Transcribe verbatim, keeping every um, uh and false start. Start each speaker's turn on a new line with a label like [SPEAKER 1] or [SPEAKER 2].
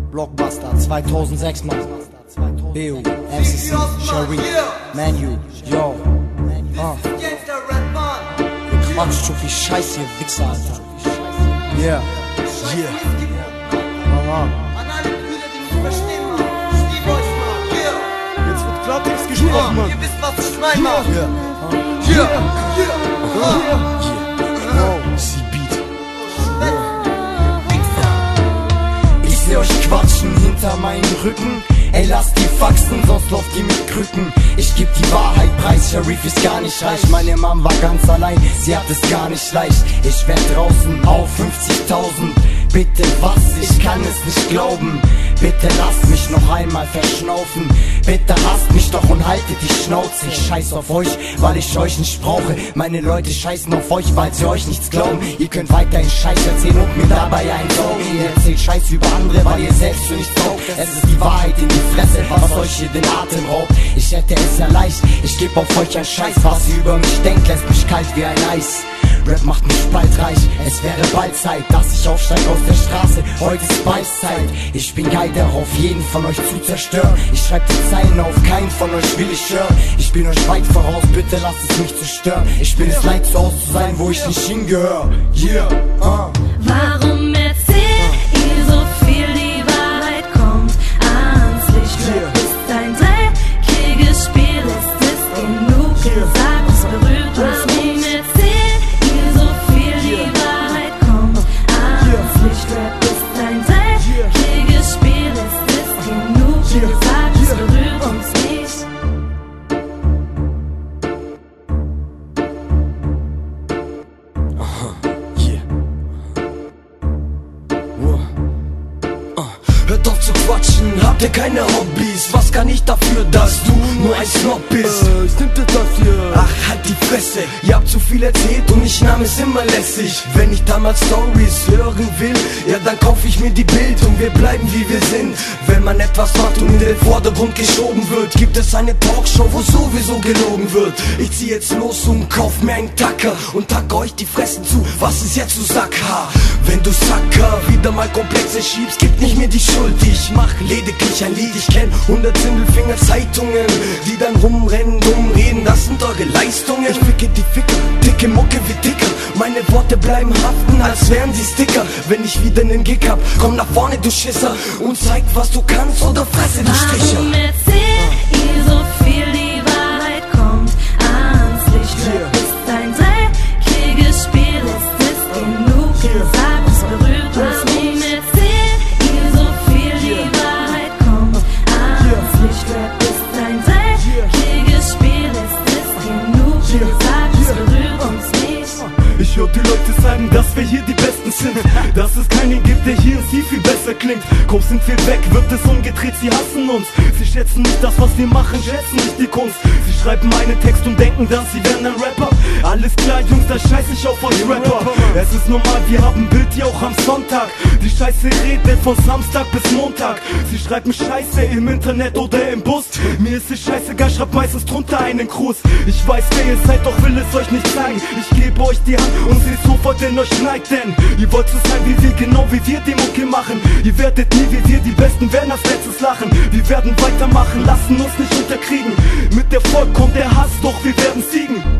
[SPEAKER 1] Blockbuster zweitausendsechs, Mann. B U, M C C, Sharif, Manu, yo. Uh. Ihr quatscht so viel Scheiß, ihr Wichser, Alter. Yeah, yeah. Mama.
[SPEAKER 2] Jetzt wird Klartext gesprochen, Mann.
[SPEAKER 3] Ihr wisst, was ich mein, Mann.
[SPEAKER 1] Yeah,
[SPEAKER 3] Yeah,
[SPEAKER 1] yeah, yeah. Oh, sie beat. Ich seh euch quatschen hinter meinen Rücken. Ey, lasst die Faxen, sonst lauft ihr mit Krücken. Ich geb die Wahrheit preis, Sharif ist gar nicht reich. Meine Mom war ganz allein, sie hat es gar nicht leicht. Ich werd draußen auf fünfzigtausend. Bitte was, ich kann es nicht glauben. Bitte lasst mich noch einmal verschnaufen. Bitte hasst mich doch und haltet die Schnauze. Ich scheiß auf euch, weil ich euch nicht brauche. Meine Leute scheißen auf euch, weil sie euch nichts glauben. Ihr könnt weiterhin Scheiß erzählen und mir dabei einsaugen. Ihr erzählt Scheiß über andere, weil ihr selbst für nichts taugt. Es ist die Wahrheit in die Fresse, was euch hier den Atem raubt. Ich hätte es ja leicht, ich geb auf euch ein Scheiß. Was ihr über mich denkt, lässt mich kalt wie ein Eis. Rap macht mich bald reich, es wäre bald Zeit, dass ich aufsteig aus der Straße, heute ist Beißzeit. Ich bin geil darauf, jeden von euch zu zerstören. Ich schreib die Zeilen auf, keinen von euch will ich hören. Ich bin euch weit voraus, bitte lasst es mich zerstören. Ich bin es leid, zu Hause zu sein, wo ich nicht hingehör. Yeah, uh.
[SPEAKER 4] Warum erzählt ihr so viel, die Wahrheit kommt ans Licht? Rap ist ein dreckiges Spiel, es ist genug gesagt, es berührt uns nicht.
[SPEAKER 3] Hört auf zu quatschen, habt ihr keine Hobbys? Was kann ich dafür, dass du nur ein Snob bist?
[SPEAKER 2] Äh, stimmt das hier?
[SPEAKER 3] Ach, halt die Fresse, ihr habt zu viel erzählt und ich nahm es immer lässig. Wenn ich damals Stories hören will, ja dann kauf ich mir die Bild und wir bleiben wie wir sind. Wenn man etwas macht und in den Vordergrund geschoben wird, gibt es eine Talkshow, wo sowieso gelogen wird. Ich zieh jetzt los und kauf mir einen Tacker und tacke euch die Fressen zu, was ist jetzt zu Sackhaar? Wenn du Sacker wieder mal Komplexe schiebst, gib nicht mir die Schuld. Ich mach lediglich ein Lied, ich kenn hundert Sindelfinger Zeitungen, die dann rumrennen, dumm reden, das sind eure Leistungen. Ich ficke die Ficker, dicke Mucke wie Dicker, meine Worte bleiben haften, als wären sie Sticker. Wenn ich wieder nen Gig hab, komm nach vorne du Schisser und zeig was du kannst oder fresse du Stricher.
[SPEAKER 4] Warum erzählt ihr so viel, die Wahrheit kommt ans Licht? Rap ist ein dreckiges Spiel, es ist genug gesagt, es berührt uns nicht.
[SPEAKER 2] Ich hör die Leute sagen, dass wir hier die Besten sind, dass es keinen gibt, der hier sie viel besser klingt. Kaum sind wir weg, wird es umgedreht, sie hassen uns. Sie schätzen nicht das, was wir machen, schätzen nicht die Kunst. Sie schreiben einen Text und denken, dass sie wären ein Rapper. Alles klar, Jungs, da scheiß ich auf euch Rapper. Es ist normal, wir haben Bild hier auch am Sonntag. Die Scheiße redet von Samstag bis Montag. Sie schreiben Scheiße im Internet oder im Bus. Mir ist es scheißegal, schreibt meistens drunter einen Gruß. Ich weiß, wer ihr seid, doch will es euch nicht zeigen. Ich gebe euch die Hand und seht sofort in euch neigt, denn ihr wollt so sein wie wir, genau wie wir die Mucke machen. Ihr werdet nie wie wir, die Besten werden als letztes lachen. Wir werden weitermachen, lassen uns nicht unterkriegen. Mit Erfolg kommt der Hass, doch wir werden siegen.